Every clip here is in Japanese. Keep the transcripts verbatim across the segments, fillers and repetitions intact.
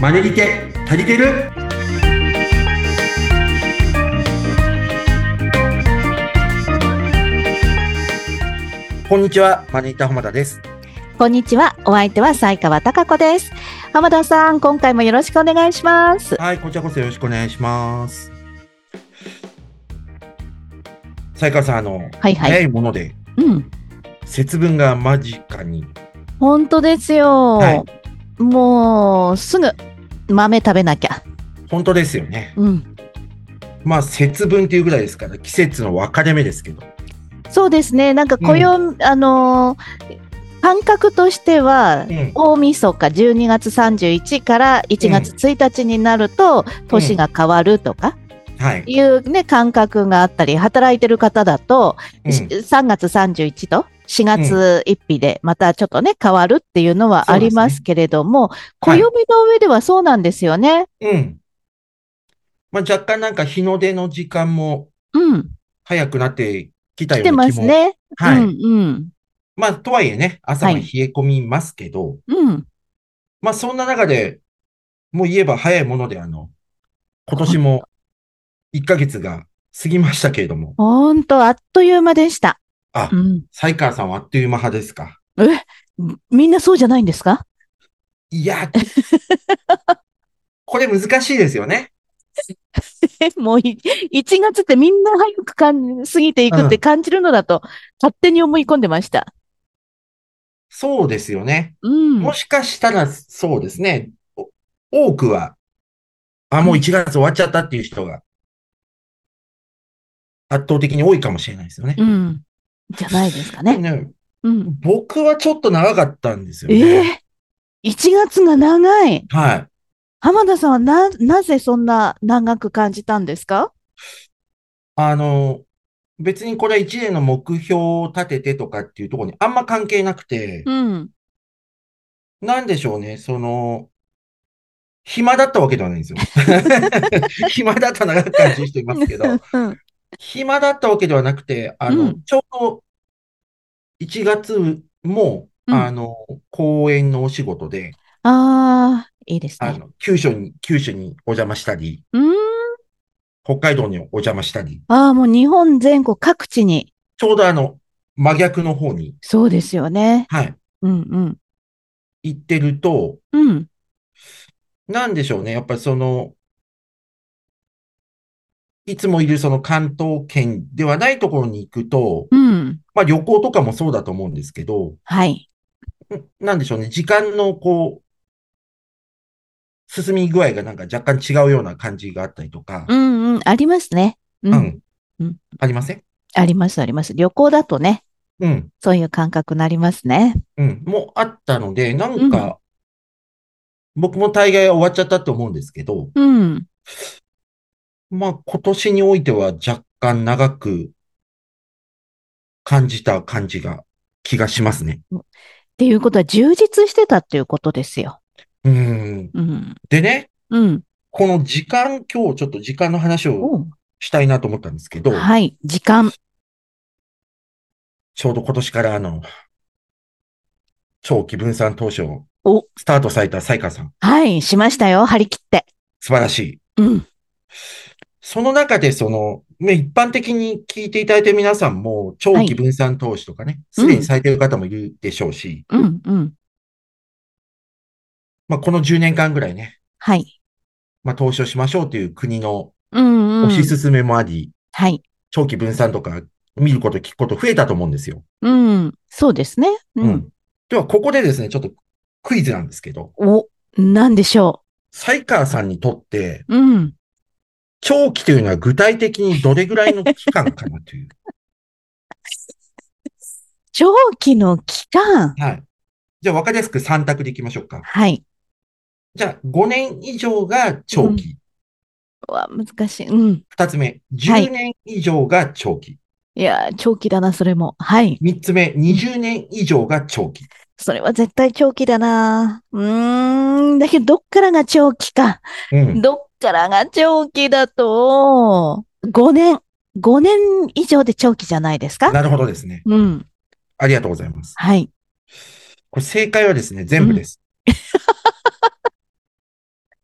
マネリテ足りてる？こんにちは、マネリテ浜田です。 こんにちは、お相手は西川貴子です。浜田さん、今回もよろしくお願いします。 はい、こちらこそよろしくお願いします。西川さん、あの、はいはい、早いもので、うん、節分が間近に。 本当ですよ。はい、もうすぐ豆食べなきゃ。 本当ですよね。うん。まあ節分っていうぐらいですから季節の分かれ目ですけど。 そうですね。なんか暦、うん、あのー、感覚としては、うん、大晦日じゅうにがつさんじゅういちからいちがつついたちになると、うん、年が変わるとか、はい、いうね感覚があったり、働いてる方だと、うん、さんがつさんじゅういちとしがつついたちでまたちょっとね変わるっていうのはありますけれども、ね、暦の上ではそうなんですよね。はい、 うん。まあ、若干なんか日の出の時間も早くなってきたような気も。 来てますね。 はい。 うんうん。 まあ、とはいえね、朝は冷え込みますけど、はい、うん。まあ、そんな中で、もう言えば早いもので、あの、今年もいっかげつが過ぎましたけれども。 ほんと、あっという間でした。 あ、うん、西川さんはあっという間派ですか？ え、みんなそうじゃないんですか？ いや、これ難しいですよね。 もういちがつってみんな早くかん過ぎていくって感じるのだと、勝手に思い込んでました。 そうですよね。うん、もしかしたらそうですね。多くは、あ、もういちがつ終わっちゃったっていう人が圧倒的に多いかもしれないですよね。 うん。じゃないですかね。 ね、うん、僕はちょっと長かったんですよね。 ええー、いちがつが長い。 はい。 浜田さんはな、なぜそんな長く感じたんですか？ あの、別にこれはいちねんの目標を立ててとかっていうところにあんま関係なくて、うん、なんでしょうね、その、暇だったわけではないんですよ。暇だった長く感じる人いますけど、暇だったわけではなくて、あの、うん、ちょうどいちがつも、うん、あの、公演のお仕事で、 ああ、いいですね。 あの、九州に、九州にお邪魔したり、うん、北海道にお邪魔したり。 ああ、もう日本全国各地に。 ちょうどあの、真逆の方に。 そうですよね。 はい。 うんうん。 行ってると、うん。なんでしょうね。やっぱりその、いつもいるその関東圏ではないところに行くと、うん。まあ旅行とかもそうだと思うんですけど、はい。なんでしょうね。時間のこう、進み具合がなんか若干違うような感じがあったりとか。 うんうん、ありますね。うん。 うん。ありません？ あります、あります。旅行だとね。うん。そういう感覚になりますね。 うん。もうあったので、なんか、うん、僕も大概終わっちゃったと思うんですけど、うん。まあ今年においては若干長く感じた感じが、気がしますね。 っていうことは充実してたっていうことですよ。 うん。うん。でね、うん。この時間、今日ちょっと時間の話をしたいなと思ったんですけど。 はい、時間。 ちょうど今年からあの、長期分散投資をスタートされた西川さん。 はい、しましたよ、張り切って。 素晴らしい。うん。その中でその、一般的に聞いていただいている皆さんも、長期分散投資とかね、す、は、で、い、にされている方もいるでしょうし、うん、うん。まあ、このじゅうねんかんぐらいね、はい。まあ、投資をしましょうという国の推し進めもあり、うんうん、はい。長期分散とか見ること、聞くこと増えたと思うんですよ。 うん、そうですね。うん。うん、 では、ここでですね、ちょっとクイズなんですけど。 お、なんでしょう。 西川さんにとって、うん。長期というのは具体的にどれぐらいの期間かなという。 長期の期間。 はい。じゃあ分かりやすくさん択でいきましょうか。 はい。 じゃあごねん以上が長期。 うん、うわ、難しい。うん。 二つ目、じゅうねん以上が長期。はい、 いや、長期だな、それも。はい。 三つ目、にじゅうねん以上が長期。 それは絶対長期だな。うーん。だけど、どっからが長期か。うん。どっからが長期だと、ごねん。ごねん以上で長期じゃないですか？ なるほどですね。うん。ありがとうございます。はい。これ正解はですね、全部です。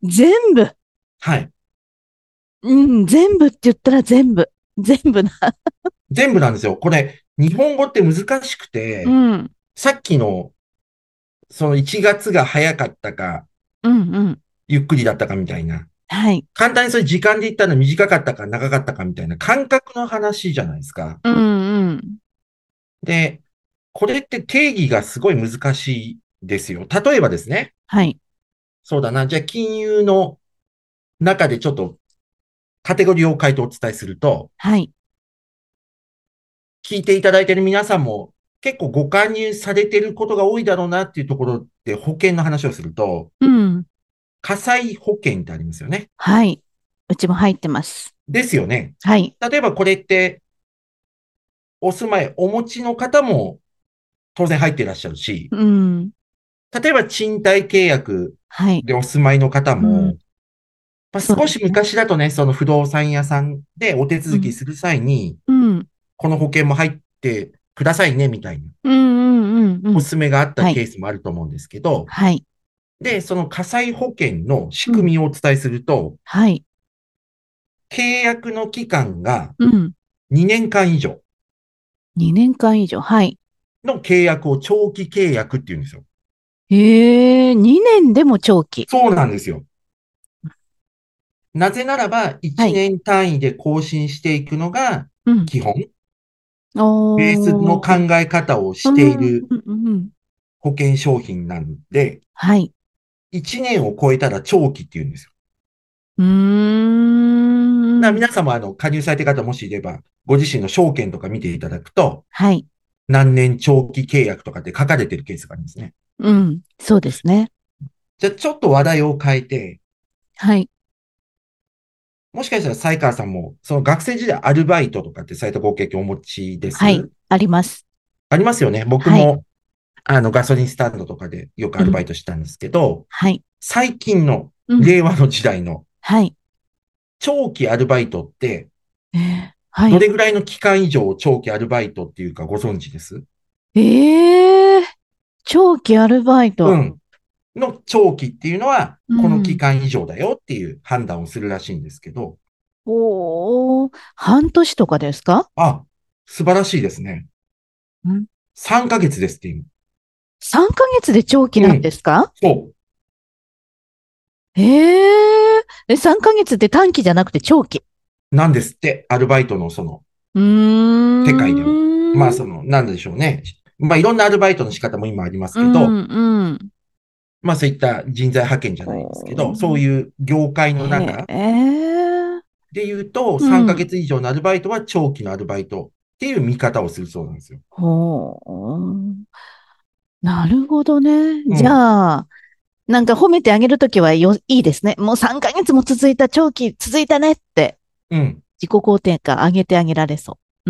全部。 はい。 うん、全部って言ったら全部。全部な。 全部なんですよ。これ、日本語って難しくて、 うん。 さっきの、そのいちがつが早かったか、 うんうん。 ゆっくりだったかみたいな。 はい。 簡単にそれ時間で言ったら短かったか長かったかみたいな感覚の話じゃないですか。 うんうん。 で、これって定義がすごい難しいですよ。例えばですね。 はい。 そうだな。じゃあ、金融の中でちょっとカテゴリーを変えてお伝えすると、 はい。 聞いていただいている皆さんも結構ご加入されていることが多いだろうなっていうところで保険の話をすると、 うん。 火災保険ってありますよね。 はい。うちも入ってます。 ですよね。 はい。 例えばこれってお住まいお持ちの方も当然入っていらっしゃるし、 うん。 例えば賃貸契約はい。 でお住まいの方うん。 も、まあ、少しそうですね。 昔だとね、その不動産屋さんでお手うん。 続きする際に、 うん。 この保険も入ってくださいね、みたいなうんうんうんうん。 お勧めがあったはい。 ケースもあると思うんですけど、 はい。 で、その火災保険の仕うん。 組みをお伝えすると、 はい。 契約の期間がうん。 にねんかん以上にねんかん以上。はい。 の契約を長期契約って言うんですよ。 へえ、にねんでも長期。 そうなんですよ。なぜならば、1 はい。 年単位で更新していくのがうん。 基本、ベースの考おー。 え方をしうん、うん、 ているうん。 保険商品なんで、 はい。 いちねんを超えたら長期って言うんですよ。 うーん。 な皆様、あの、加入されている方もしいれば、ご自身の証券とか見ていただくと、 はい。 何年長期契約とかって書かれているケースがありますね。 うん。そうですね。 じゃあ、ちょっと話題を変えて、 はい。 もしかしたら、才川さんも、その学生時代アルバイトとかってされたご経験お持ちではい。 すあります。 ありますよね。僕はい。 も、あの、ガソリンスタンドとかでよくアルバイうん。 トしたんですけど、 はい。 最近の、 うん。 令和の時代のはい。 長期アルバイトって、 えーはい。 どれぐらいの期間以上長期アルバイトっていうかご存知です？ ええー、長期アルバイト。 うん。の長期っていうのは、この期うん。 間以上だよっていう判断をするらしいんですけど、 おー、半年とかですか？ あ、素晴らしいですね。 んさんかげつですっていう。 さん ヶ月で長期なんでうん。 すか？ そええー、え、さんかげつって短期じゃなくて長期。 う。なんですって、アルバイトのそのうー世界では。まあ、そん。 の、なんでしょうね。まあ、いろんなアルバイトの仕方も今ありますうけど、 ん、うん。 まあ、そういった人材派遣じゃないですけど、そうおーいう業界のへ中え。 で言うと、3 うん。 ヶ月以上のアルバイトは長期のアルバイトっていう見方をするそうなんですよ。 ほう。なるほどね。じうん。 ゃあ、なんか褒めてあげるときはよ、いいですね。もうさんかげつも続いた長期、続いたねって、 うん。 自己肯定感上げてあげられそう。うん。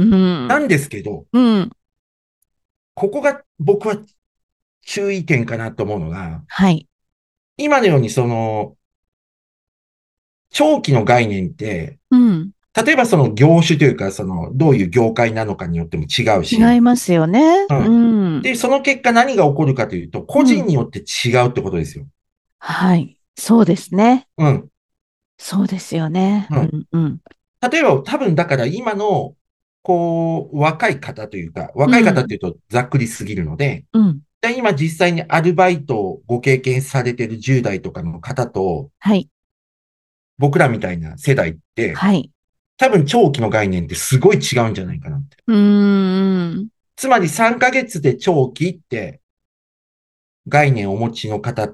なんですけど、 うん。 ここが僕は注意点かなと思うのが、 はい。 今のようにその、長期の概念って、 うん。 例えばその業種というか、その、どういう業界なのかによっても違うし、 違いますよね。ううん。 ん。 で、その結果何が起こるかというと、個うん。 人によって違うってことですよ。 はい。そうですね。 うん。 そうですよね。 うん。 うん、うん。 例えば多分だから今の、こう、若い方というか、 う若い方ってん。 いうとざっくりすぎるので、 うん。 で今実際にアルバイトをご経験されているじゅう代とかの方と、 はい。 僕らみたいな世代って、 はい。 多分長期の概念ってすごい違うんじゃないかなって。 うーん。 つまりさんかげつで長期って概念をお持ちの方って、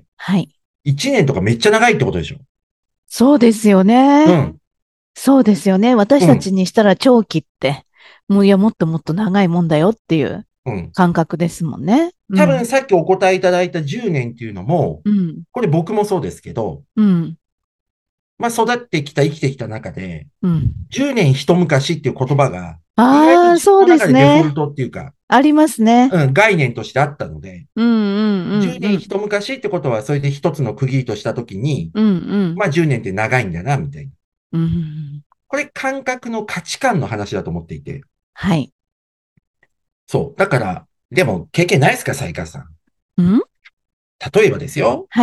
はい。 いちねんとかめっちゃ長いってことでしょ？ そうですよね。 うん、 そうですよね。私たうん、 ちにしたら長期って、もういや、もっともっと長いもんだよっていううん。 感覚ですもんね。うん。 多分さっきお答えいただいたじゅうねんっていうのも、 うん。 これ僕もそうですけど、 うん。 まあ育ってきた、生きてきた中で、 うん。 じゅうねん一昔っていう言葉が、意外とああ、 自分のそうで中でデフォルすね。 トっていうか、 ありますね。 うん、概念としてあったので、 うんうん 10 うんうん。 年一昔ってことは、それで一つの区切りとしたときに、 うんうん。 まあじゅうねんって長いんだな、みたいな。 うん。 これ感覚の価値観の話だと思っていて。 はい。 そう。だから、でも経験ないですか、才川さん。 うん例えばですよ。 はい。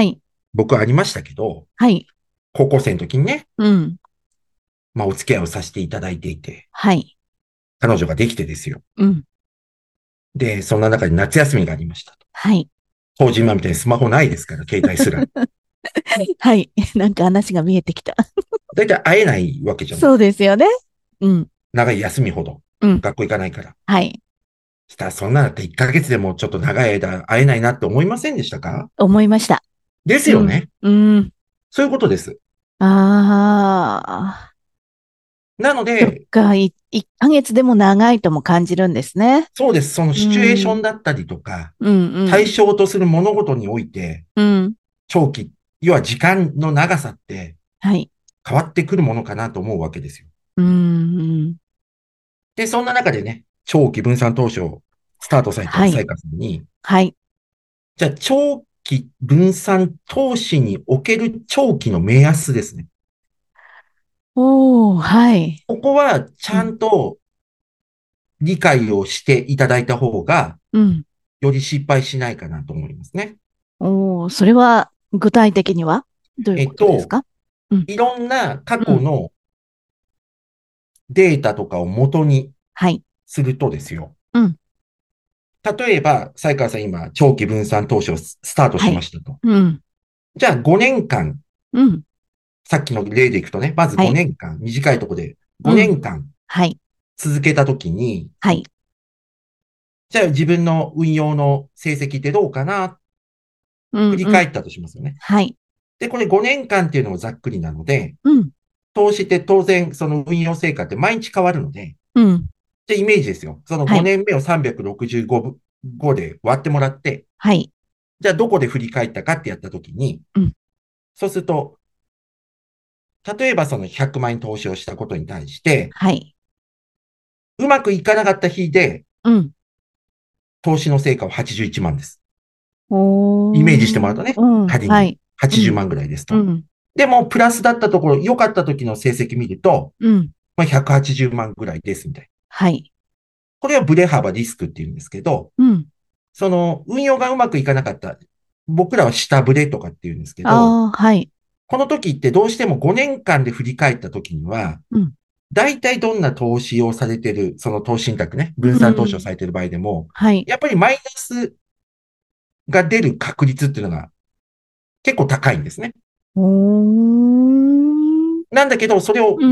僕ありましたけど、 はい。 高校生の時にね、 うん。 まあお付き合いをさせていただいていて、 はい。 彼女ができてですよ。 うん。 で、そんな中で夏休みがありましたと。 はい。 当時今みたいにスマホないですから、携帯すら。 はい。なんか話が見えてきた。 だいたい会えないわけじゃない。 そうですよね。うん。 長い休みほど。 うん。 学校行かないから。 はい。 したらそんなだっていっかげつでもちょっと長い間会えないなって思いませんでしたか？ 思いました。 ですうん。 よね。 うん。 そういうことです。 ああ。 なのそっで、 か。い、いっかげつでも長いとも感じるんですね。 そうです。そのうシチュエーションん。 だったりとか、 うん。うん。 対象とする物事において、 うん。 長期、要は時間の長さってはい。 変わってくるものかなと思うわけですよ。 うん。うん。 で、そんな中でね、長期分散投資をスタートされたはい。 サイカさんに、 はい。 じゃあ長期分散投資における長期の目安ですね。 おー、はい。 ここはちゃうん。 んと理解をしていただいた方が、 うん。 より失敗しないかなと思いますね。 おー、それは具体的にはどういうえっと、 ことですか？うん。 いろんな過うん。 去のデータとかを元にはい。 するとですよ。 うん。 例えば、才川さん今、長期分散投資をスタートはい。 しましたと。 うん。 じゃあごねんかん、 うん。 さっきの例でいくとね、まずはい。 ごねんかん、短いところで5 うん。 年間はい。 続けたときに、 はい。 じゃあ自分の運用の成績ってどうかな、 うん。うん。 振り返ったとしますよね。 はい。 で、これごねんかんっていうのもざっくりなので、 うん。 投資って当然その運用成果って毎日変わるので、 うん。 で、イメージですよ。そのはい。 ごねんめをさんびゃくろくじゅうごで割ってもらって、 はい。 じゃあどこで振り返ったかってやったときに、 うん。 そうすると、例えばそのひゃくまん円投資をしたことに対して、 はい。 うまくいかなかった日で、 うん。 投資の成果ははちじゅういちまんです。イメージしてもらうとね、 おー。うん。 仮にはい。う 80 ん。 万ぐらいですと。 うん。 でも、プラスだったところ、良かった時の成績見ると、 うん。 まあ、ひゃくはちじゅうまんぐらいですみたいな。 はい。 これはブレ幅リスクって言うんですけど、 うん。 その運用がうまくいかなかった、僕らは下ブレとかって言うんですけど、 ああ、はい。 この時ってどうしてもごねんかんで振り返った時には、 うん。 大体どんな投資をされてる、その投資信託ね、分散投資をうん。 されてる場合でも、 はい。 やっぱりマイナスが出る確率っていうのが結構高いんですね。 おー。 なんだけど、それをうん。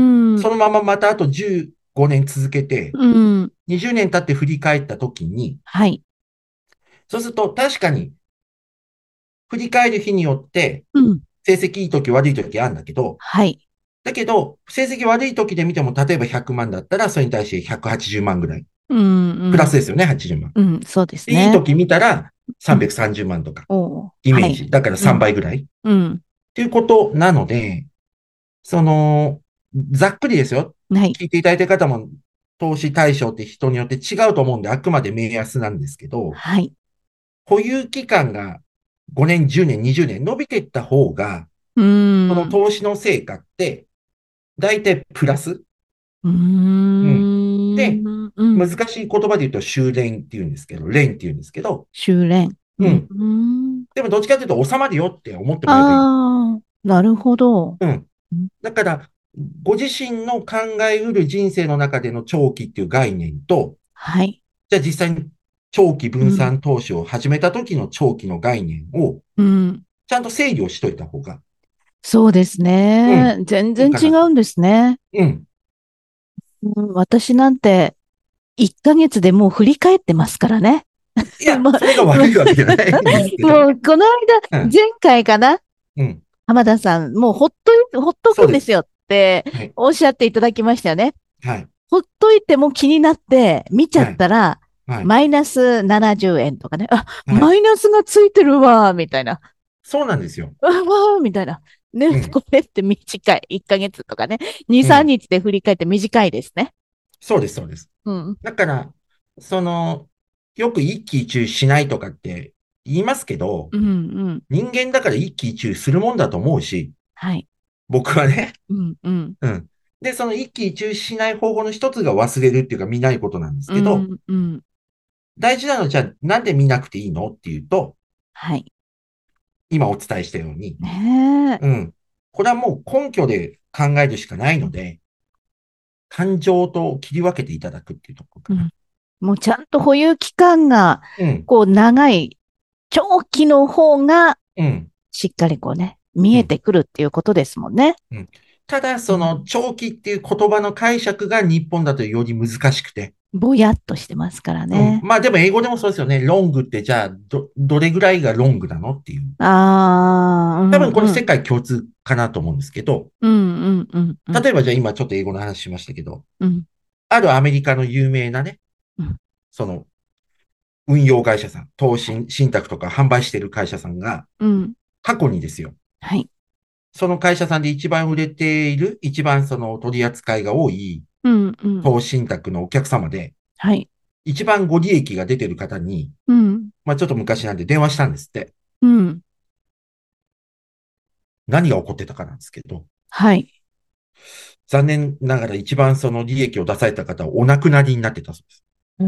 そのまままたあとじゅうごねん続けて、 うん。 にじゅうねん経って振り返った時に、 はい。 そうすると確かに振り返る日によってうん。 成績いい時悪い時あるんだけど、 はい。 だけど、成績悪い時で見ても、例えばひゃくまんだったら、それに対してひゃくはちじゅうまんぐらい。 うん。うプラスん。 ですよね、はちじゅうまん。 うん。そうですね。 でいい時見たらうん。 さんびゃくさんじゅうまんとか、 おー。はい。 イメージ。だから3 うん。 倍ぐらい。っうん。 ていうことなので、その、ざっくりですよ。 はい。 聞いていただいた方も、投資対象って人によって違うと思うんで、あくまで目安なんですけど、 はい。 保有期間がごねん、じゅうねん、にじゅうねん伸びていった方が、 うそのーん。 投資の成果って、大体プラス。 うーうん。で、 ん。うん。 難しい言葉で言うと修練って言うんですけど、練って言うんですけど、 修練。ううん。 ん。 でもどっちかというと収まるよって思ってもらえばいい。 ああ、なるほど。 うん。 うん。 だから、ご自身の考えうる人生の中での長期っていう概念と、 はい。 じゃあ実際に長期分うん。 散投資を始めた時の長期の概念を、 うん。 ちゃんと整理をしといた方が、 そうですうん、 ね。全然いいかなと。 違うんですね。 うん。 うん、私なんて、いっかげつでもう振り返ってますからね。 いや、 もう、 それが悪いわけじゃないんですけどね。 もうこの間、 うん。 前回かな、 うん。 浜田さん、もうほっとい、ほっとそうです。 くんですよってはい。 おっしゃっていただきましたよね。 はい。 ほっといても気になって見ちゃっはい。 たら、 はい。 マイナスななじゅうえんとかね。あ、 はい。 マイナスがついてるわ、みたいな。 そうなんですよ。 あわー、みたいな。ね、 うん。 これって短い。いっかげつとかね。に、3 うん。 日で振り返って短いですね。 そうです、そうです。 うん。 だから、その、よく一喜一憂しないとかって言いますけど、 うん、うん。 人間だから一喜一憂するもんだと思うし、 はい。 僕はね。 うん、うん。 うん。で、その一喜一憂しない方法の一つが忘れるっていうか見ないことなんですけど、 うん、うん。 大事なのはじゃあなんで見なくていいのっていうと、 はい。 今お伝えしたように。 ねうん。これはもう根拠で考えるしかないので、感情と切り分けていただくっていうところかな。 うん、もうちゃんと保有期間が、こう長い、長期の方が、しっかりこうね、見えてくるっていうことですもんね。 うんうん、ただ、その長期っていう言葉の解釈が日本だとより難しくて。 ぼやっとしてますからね。 うん、まあでも英語でもそうですよね。ロングってじゃあ、ど、どれぐらいがロングなのっていう。 ああ、うんうん、 多分これ世界共通かなと思うんですけど。 うんうんうんうん、 例えばじゃあ今ちょっと英語の話しましたけど。 うん、 あるアメリカの有名なね、うん、その、運用会社さん、投資、信託とか販売している会社さんが、うん、過去にですよ。 はい。 その会社さんで一番売れている、一番その取り扱いが多い、うんうん、投資信託のお客様で、はい。一番ご利益が出ている方に、うん、まあちょっと昔なんで電話したんですって。うん。何が起こってたかなんですけど。はい。残念ながら一番その利益を出された方はお亡くなりになってたそうです。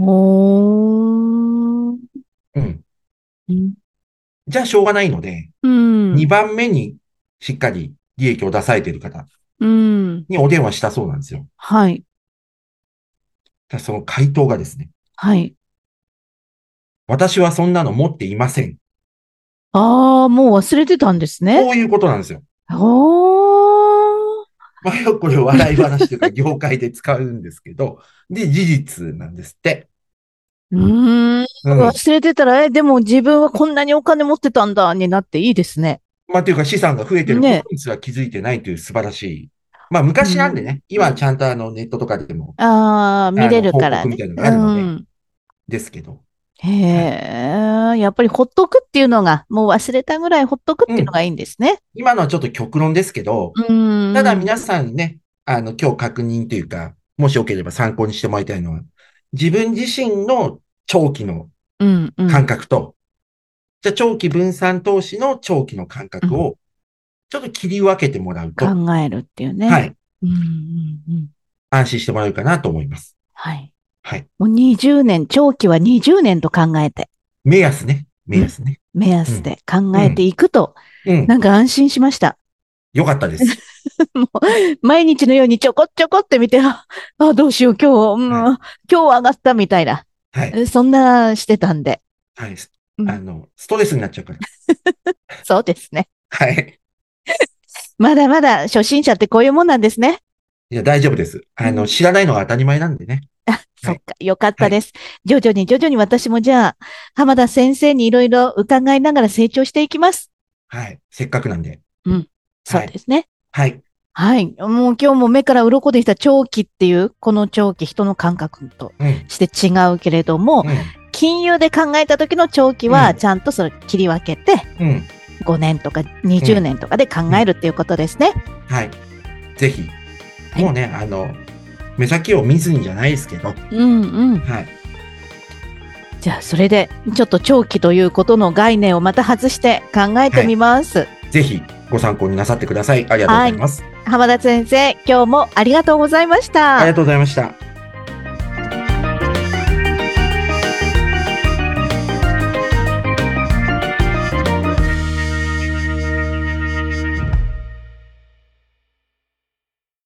おー。うん。うん、じゃあしょうがないので、うん、にばんめにしっかり利益を出されている方にお電話したそうなんですよ。うん、はい。その回答がですね。はい。私はそんなの持っていません。ああ、もう忘れてたんですね。そういうことなんですよ。おー。まあよくこれ笑い話というか業界で使うんですけど、で、事実なんですって。うーん。忘れてたら、え、でも自分はこんなにお金持ってたんだ、になっていいですね。まあ、というか資産が増えてることにすら気づいてないという素晴らしい。ね、まあ、昔なんでね、うん、今はちゃんとあのネットとかでも、ああ、見れるからね。報告みたいなのがあるので、うん、ですけど。へえ、はい、やっぱりほっとくっていうのが、もう忘れたぐらいほっとくっていうのがいいんですね。うん、今のはちょっと極論ですけど、ただ皆さんね、あの、今日確認というか、もしよければ参考にしてもらいたいのは、自分自身の長期の感覚と、うんうん、じゃあ長期分散投資の長期の感覚を、ちょっと切り分けてもらうと。考えるっていうね。はい。うんうんうん、安心してもらえるかなと思います。はい。はい。もうにじゅうねん、長期はにじゅうねんと考えて。目安ね。目安ね。うん、目安で考えていくと、うんうん、なんか安心しました。よかったです。もう毎日のようにちょこちょこって見て、あ、あどうしよう、今日、うんはい、今日上がったみたいな。はい。そんなしてたんで。はい。あの、ストレスになっちゃうから。そうですね。はい。まだまだ初心者ってこういうもんなんですね。いや、大丈夫です。あの、うん、知らないのが当たり前なんでね。あ、はい、そっか、よかったです。はい、徐々に徐々に私もじゃあ、浜田先生にいろいろ伺いながら成長していきます。はい。せっかくなんで。うん。そうですね。はい。はい。もう今日も目から鱗でした長期っていう、この長期、人の感覚として違うけれども、うん、金融で考えた時の長期はちゃんとそれ切り分けて、うん、ごねんとかにじゅうねんとかで考えるっていうことですね。うん、はい。ぜひ。はい、もうね、あの、目先を見ずにじゃないですけど。うんうん。はい。じゃあ、それで、ちょっと長期ということの概念をまた外して考えてみます。はい、ぜひ、ご参考になさってください。ありがとうございます。はい、浜田先生、今日もありがとうございました。ありがとうございました。